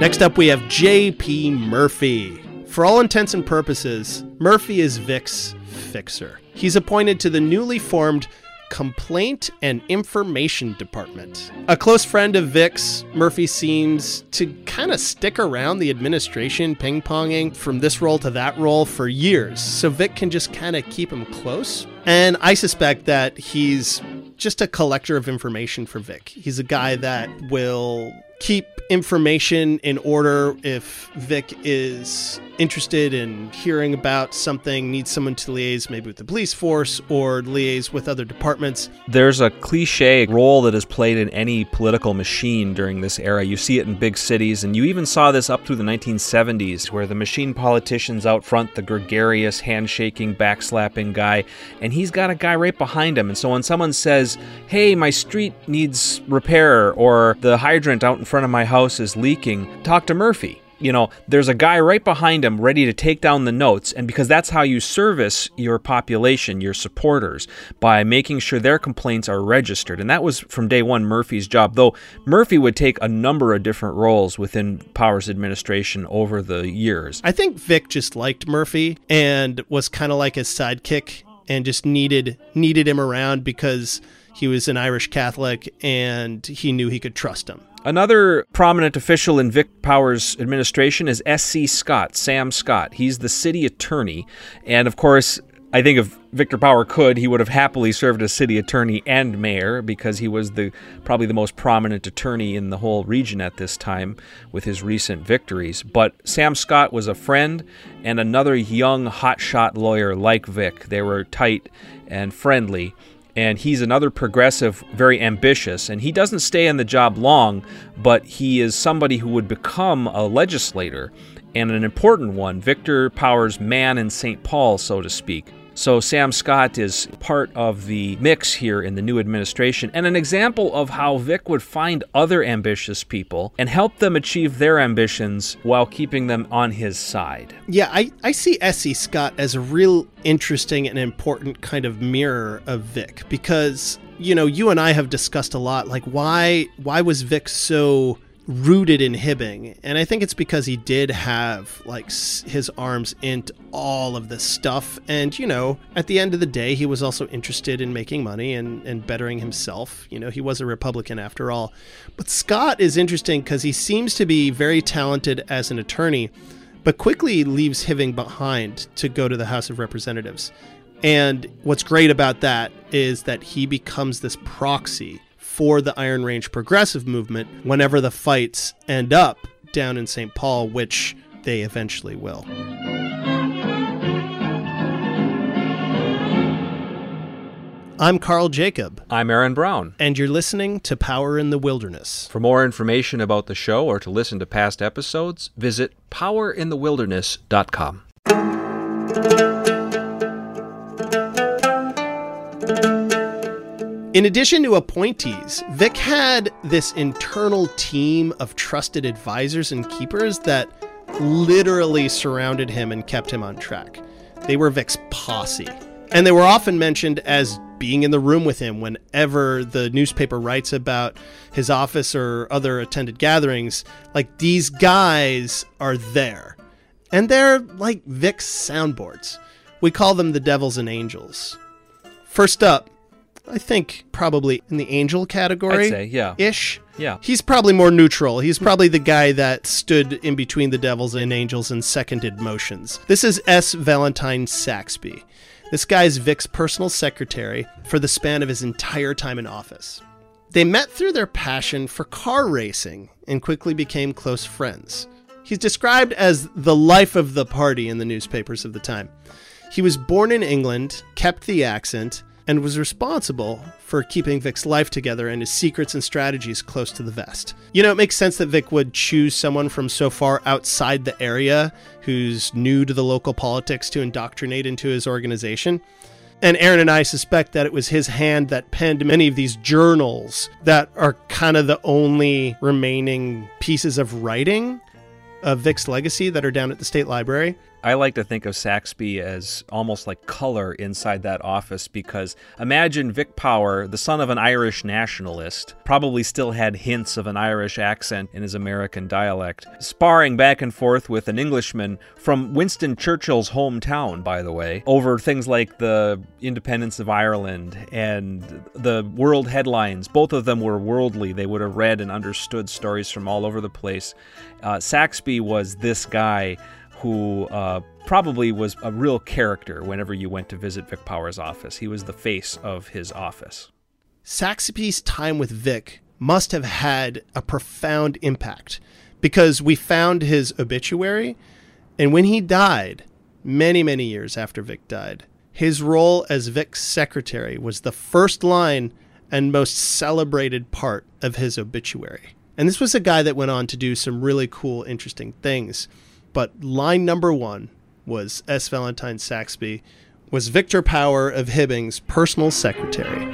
Next up, we have J P Murphy. For all intents and purposes, Murphy is Vic's fixer. He's appointed to the newly formed Complaint and Information Department. A close friend of Vic's, Murphy seems to kind of stick around the administration, ping-ponging from this role to that role for years, so Vic can just kind of keep him close. And I suspect that he's just a collector of information for Vic. He's a guy that will keep information in order if Vic is interested in hearing about something, needs someone to liaise maybe with the police force or liaise with other departments. There's a cliche role that is played in any political machine during this era. You see it in big cities, and you even saw this up through the nineteen seventies, where the machine politician's out front, the gregarious, handshaking, backslapping guy, and he's got a guy right behind him. And so when someone says, hey, my street needs repair, or the hydrant out in front of my house is leaking, talk to Murphy. You know, there's a guy right behind him ready to take down the notes, and because that's how you service your population, your supporters, by making sure their complaints are registered. And that was from day one Murphy's job, though Murphy would take a number of different roles within Powers administration over the years. I think Vic just liked Murphy and was kind of like his sidekick and just needed needed him around because he was an Irish Catholic and he knew he could trust him. Another prominent official in Vic Powers' administration is S C Scott, Sam Scott. He's the city attorney. And of course, I think if Victor Power could, he would have happily served as city attorney and mayor because he was the probably the most prominent attorney in the whole region at this time with his recent victories. But Sam Scott was a friend and another young hotshot lawyer like Vic. They were tight and friendly. And he's another progressive, very ambitious, and he doesn't stay in the job long, but he is somebody who would become a legislator, and an important one, Victor Powers' man in Saint Paul, so to speak. So Sam Scott is part of the mix here in the new administration, and an example of how Vic would find other ambitious people and help them achieve their ambitions while keeping them on his side. Yeah, I, I see S C Scott as a real interesting and important kind of mirror of Vic because, you know, you and I have discussed a lot, like why why was Vic so rooted in Hibbing? And I think it's because he did have like his arms into all of this stuff, and you know, at the end of the day he was also interested in making money and, and bettering himself. You know, he was a Republican after all. But Scott is interesting because he seems to be very talented as an attorney, but quickly leaves Hibbing behind to go to the House of Representatives. And what's great about that is that he becomes this proxy for the Iron Range progressive movement whenever the fights end up down in Saint Paul, which they eventually will. I'm Carl Jacob. I'm Aaron Brown. And you're listening to Power in the Wilderness. For more information about the show or to listen to past episodes, visit power in the wilderness dot com. In addition to appointees, Vic had this internal team of trusted advisors and keepers that literally surrounded him and kept him on track. They were Vic's posse. And they were often mentioned as being in the room with him whenever the newspaper writes about his office or other attended gatherings. Like, these guys are there. And they're like Vic's soundboards. We call them the devils and angels. First up, I think probably in the angel category. I'd say, yeah. Ish. Yeah. He's probably more neutral. He's probably the guy that stood in between the devils and angels and seconded motions. This is S. Valentine Saxby. This guy's Vic's personal secretary for the span of his entire time in office. They met through their passion for car racing and quickly became close friends. He's described as the life of the party in the newspapers of the time. He was born in England, kept the accent, and was responsible for keeping Vic's life together and his secrets and strategies close to the vest. You know, it makes sense that Vic would choose someone from so far outside the area who's new to the local politics to indoctrinate into his organization. And Aaron and I suspect that it was his hand that penned many of these journals that are kind of the only remaining pieces of writing of Vic's legacy that are down at the State Library. I like to think of Saxby as almost like color inside that office, because imagine Vic Power, the son of an Irish nationalist, probably still had hints of an Irish accent in his American dialect, sparring back and forth with an Englishman from Winston Churchill's hometown, by the way, over things like the independence of Ireland and the world headlines. Both of them were worldly. They would have read and understood stories from all over the place. Uh, Saxby was this guy who uh, probably was a real character whenever you went to visit Vic Power's office. He was the face of his office. Saxby's time with Vic must have had a profound impact, because we found his obituary, and when he died, many, many years after Vic died, his role as Vic's secretary was the first line and most celebrated part of his obituary. And this was a guy that went on to do some really cool, interesting things. But line number one was S. Valentine Saxby was Victor Power of Hibbing's personal secretary.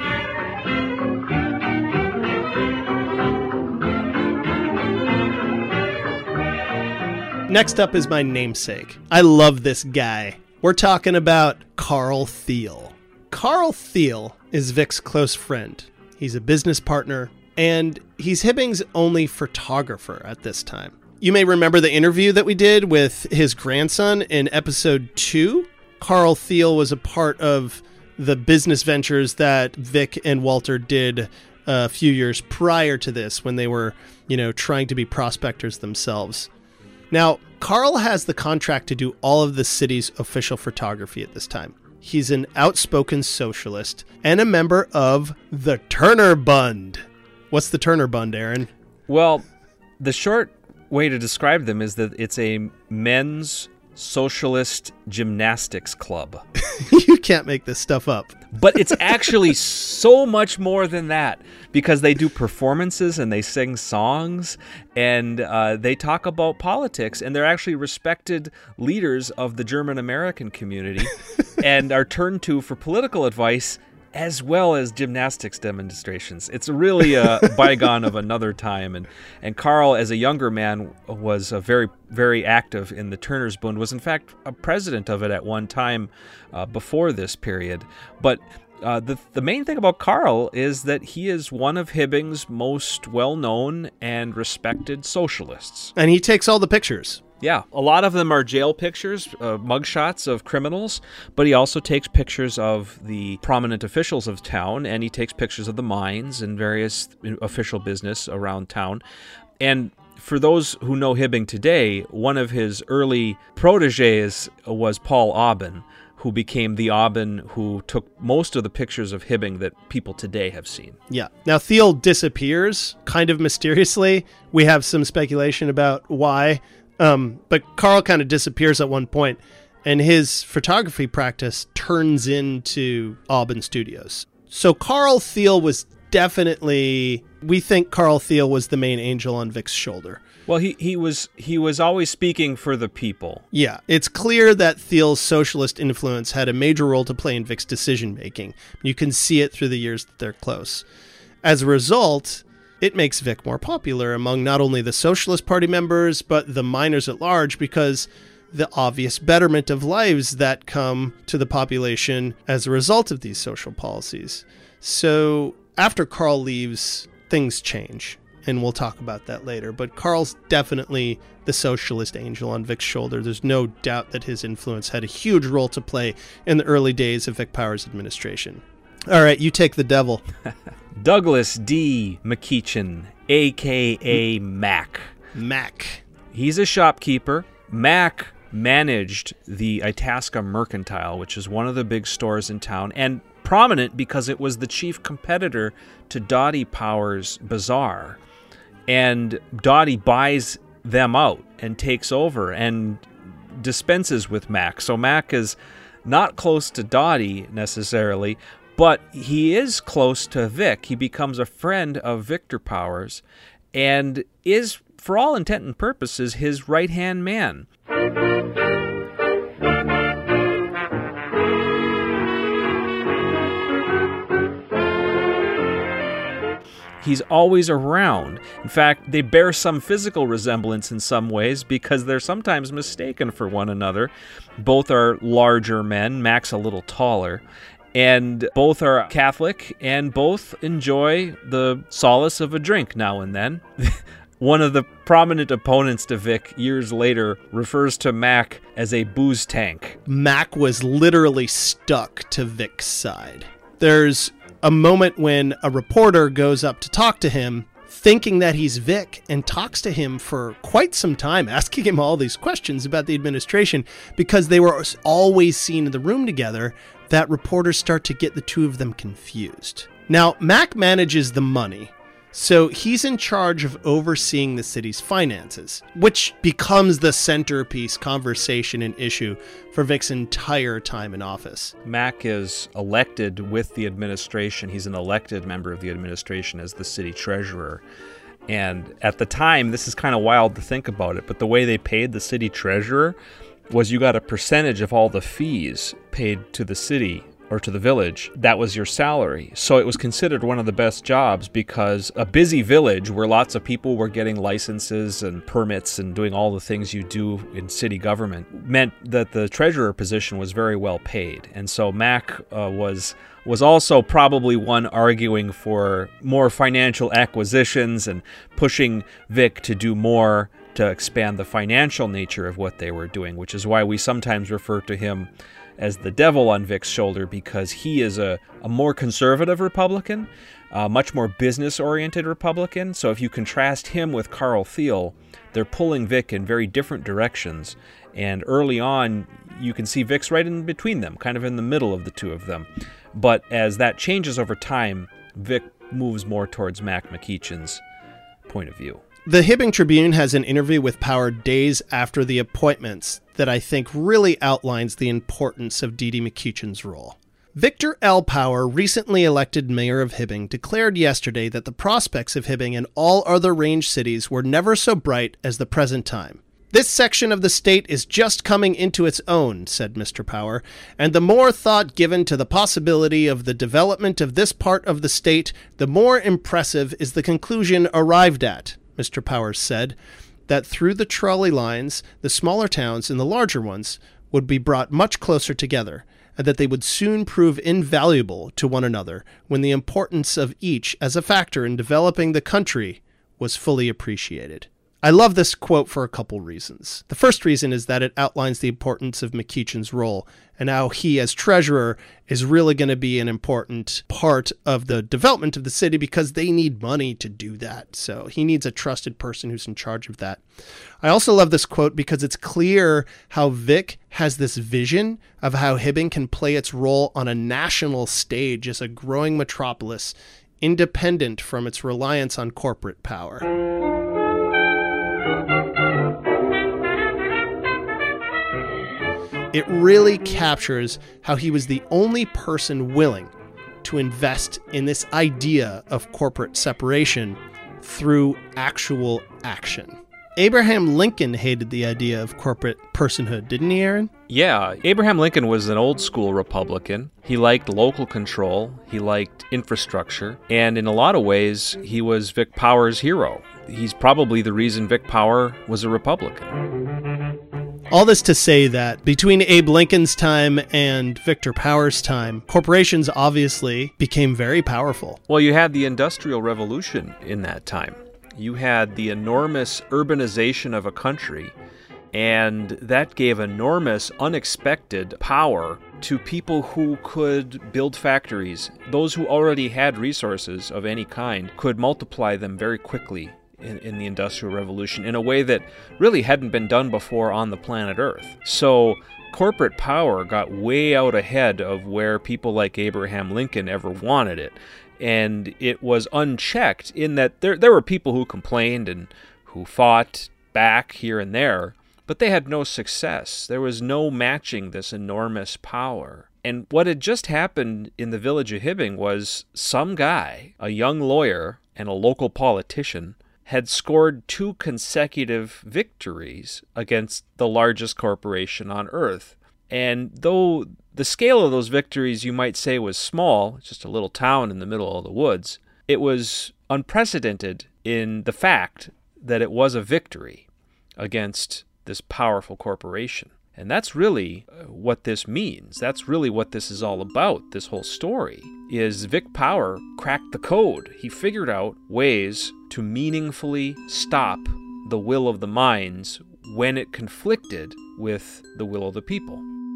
Next up is my namesake. I love this guy. We're talking about Carl Thiel. Carl Thiel is Vic's close friend. He's a business partner, and he's Hibbing's only photographer at this time. You may remember the interview that we did with his grandson in episode two. Carl Thiel was a part of the business ventures that Vic and Walter did a few years prior to this, when they were, you know, trying to be prospectors themselves. Now, Carl has the contract to do all of the city's official photography at this time. He's an outspoken socialist and a member of the Turner Bund. What's the Turner Bund, Aaron? Well, the short way to describe them is that it's a men's socialist gymnastics club. You can't make this stuff up. But it's actually so much more than that, because they do performances and they sing songs and uh, they talk about politics, and they're actually respected leaders of the German American community and are turned to for political advice as well as gymnastics demonstrations. It's really a bygone of another time. And, and Carl, as a younger man, was a very, very active in the Turner's Bund, was in fact a president of it at one time uh, before this period. But uh, the, the main thing about Carl is that he is one of Hibbing's most well-known and respected socialists. And he takes all the pictures. Yeah, a lot of them are jail pictures, uh, mugshots of criminals, but he also takes pictures of the prominent officials of town, and he takes pictures of the mines and various official business around town. And for those who know Hibbing today, one of his early proteges was Paul Aubin, who became the Aubin who took most of the pictures of Hibbing that people today have seen. Yeah. Now, Thiel disappears kind of mysteriously. We have some speculation about why. Um, but Carl kind of disappears at one point, and his photography practice turns into Aubin Studios. So Carl Thiel was definitely, we think Carl Thiel was the main angel on Vic's shoulder. Well, he, he was he was always speaking for the people. Yeah, it's clear that Thiel's socialist influence had a major role to play in Vic's decision-making. You can see it through the years that they're close. As a result, it makes Vic more popular among not only the Socialist Party members, but the miners at large, because the obvious betterment of lives that come to the population as a result of these social policies. So after Carl leaves, things change, and we'll talk about that later. But Carl's definitely the socialist angel on Vic's shoulder. There's no doubt that his influence had a huge role to play in the early days of Vic Power's administration. All right, you take the devil. Douglas D. McEachin, a k a. Mac. Mac. He's a shopkeeper. Mac managed the Itasca Mercantile, which is one of the big stores in town, and prominent because it was the chief competitor to Dottie Power's Bazaar. And Dottie buys them out and takes over and dispenses with Mac. So Mac is not close to Dottie necessarily, but he is close to Vic. He becomes a friend of Victor Powers and is, for all intent and purposes, his right-hand man. He's always around. In fact, they bear some physical resemblance in some ways because they're sometimes mistaken for one another. Both are larger men, Mac's a little taller, and both are Catholic, and both enjoy the solace of a drink now and then. One of the prominent opponents to Vic years later refers to Mac as a booze tank. Mac was literally stuck to Vic's side. There's a moment when a reporter goes up to talk to him, thinking that he's Vic, and talks to him for quite some time, asking him all these questions about the administration, because they were always seen in the room together. That reporters start to get the two of them confused. Now, Mac manages the money, so he's in charge of overseeing the city's finances, which becomes the centerpiece conversation and issue for Vic's entire time in office. Mac is elected with the administration. He's an elected member of the administration as the city treasurer. And at the time, this is kind of wild to think about it, but the way they paid the city treasurer was you got a percentage of all the fees paid to the city or to the village. That was your salary. So it was considered one of the best jobs because a busy village where lots of people were getting licenses and permits and doing all the things you do in city government meant that the treasurer position was very well paid. And so Mac uh, was was also probably one arguing for more financial acquisitions and pushing Vic to do more to expand the financial nature of what they were doing, which is why we sometimes refer to him as the devil on Vic's shoulder, because he is a, a more conservative Republican, a much more business-oriented Republican. So if you contrast him with Carl Thiel, they're pulling Vic in very different directions. And early on, you can see Vic's right in between them, kind of in the middle of the two of them. But as that changes over time, Vic moves more towards Mac McEachin's point of view. The Hibbing Tribune has an interview with Power days after the appointments that I think really outlines the importance of D D McEachin's role. Victor L. Power, recently elected mayor of Hibbing, declared yesterday that the prospects of Hibbing and all other range cities were never so bright as the present time. This section of the state is just coming into its own, said Mister Power, and the more thought given to the possibility of the development of this part of the state, the more impressive is the conclusion arrived at. Mister Powers said that through the trolley lines, the smaller towns and the larger ones would be brought much closer together, and that they would soon prove invaluable to one another when the importance of each as a factor in developing the country was fully appreciated. I love this quote for a couple reasons. The first reason is that it outlines the importance of McEachin's role and how he, as treasurer, is really going to be an important part of the development of the city because they need money to do that. So he needs a trusted person who's in charge of that. I also love this quote because it's clear how Vic has this vision of how Hibbing can play its role on a national stage as a growing metropolis, independent from its reliance on corporate power. It really captures how he was the only person willing to invest in this idea of corporate separation through actual action. Abraham Lincoln hated the idea of corporate personhood, didn't he, Aaron? Yeah, Abraham Lincoln was an old school Republican. He liked local control, he liked infrastructure, and in a lot of ways, he was Vic Power's hero. He's probably the reason Vic Power was a Republican. All this to say that between Abe Lincoln's time and Victor Power's time, corporations obviously became very powerful. Well, you had the Industrial Revolution in that time. You had the enormous urbanization of a country, and that gave enormous, unexpected power to people who could build factories. Those who already had resources of any kind could multiply them very quickly in, in the Industrial Revolution in a way that really hadn't been done before on the planet Earth. So corporate power got way out ahead of where people like Abraham Lincoln ever wanted it. And it was unchecked in that there there were people who complained and who fought back here and there, but they had no success. There was no matching this enormous power. And what had just happened in the village of Hibbing was some guy, a young lawyer and a local politician, had scored two consecutive victories against the largest corporation on Earth. And though the scale of those victories, you might say, was small, just a little town in the middle of the woods, it was unprecedented in the fact that it was a victory against this powerful corporation. And that's really what this means. That's really what this is all about, this whole story, is Vic Power cracked the code. He figured out ways to meaningfully stop the will of the mines when it conflicted with the will of the people.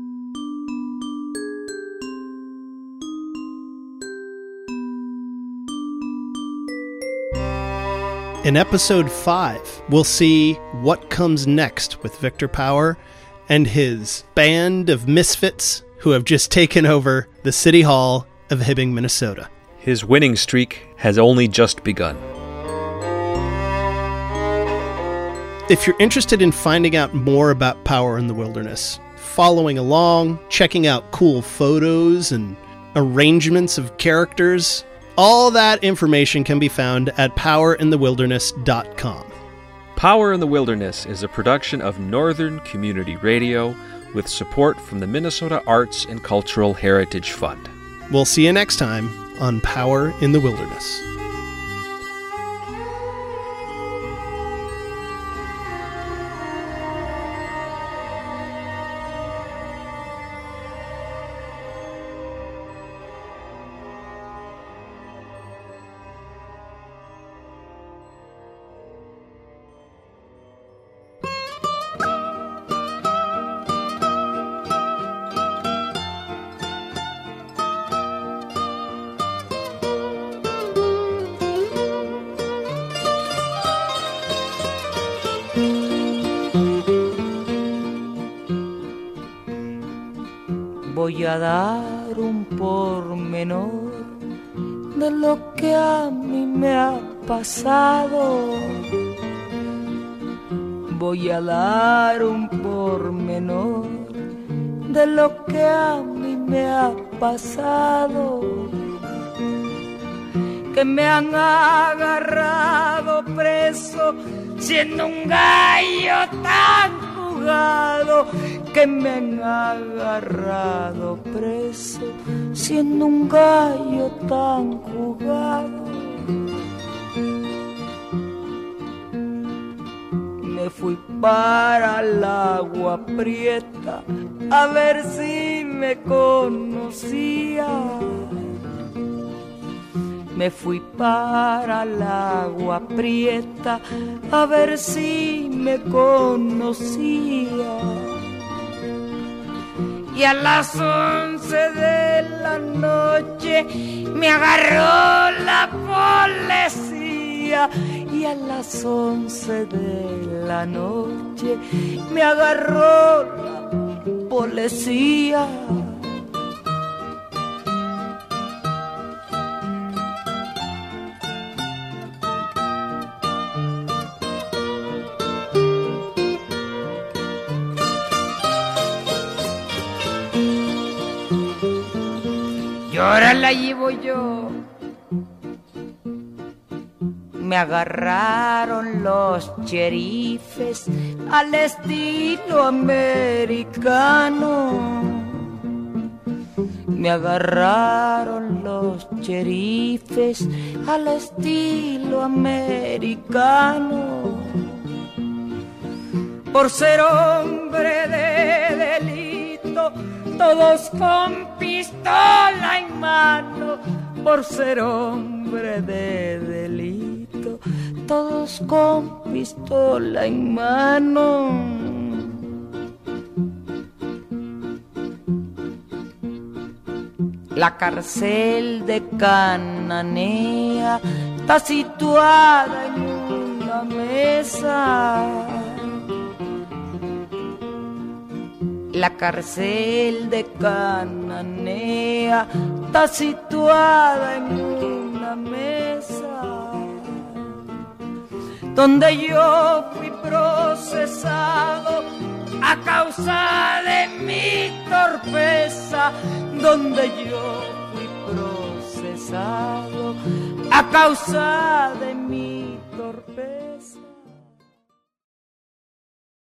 In episode five, we'll see what comes next with Victor Power and his band of misfits who have just taken over the City Hall of Hibbing, Minnesota. His winning streak has only just begun. If you're interested in finding out more about Power in the Wilderness, following along, checking out cool photos and arrangements of characters, all that information can be found at power in the wilderness dot com. Power in the Wilderness is a production of Northern Community Radio with support from the Minnesota Arts and Cultural Heritage Fund. We'll see you next time on Power in the Wilderness. Voy a dar un pormenor de lo que a mí me ha pasado. Voy a dar un pormenor de lo que a mí me ha pasado. Que me han agarrado preso siendo un gallo tan jugado. Que me han agarrado preso siendo un gallo tan jugado. Me fui para el agua prieta a ver si me conocía. Me fui para el agua prieta a ver si me conocía. Y a las once de la noche me agarró la policía. Y a las once de la noche me agarró la policía. Y ahora la llevo yo. Me agarraron los cherifes al estilo americano. Me agarraron los cherifes al estilo americano. Por ser hombre de delito, todos con pistola en mano. Por ser hombre de delito, todos con pistola en mano. La cárcel de Cananea está situada en una mesa. La cárcel de Cananea está situada en una mesa donde yo fui procesado a causa de mi torpeza, donde yo fui procesado a causa de mi torpeza.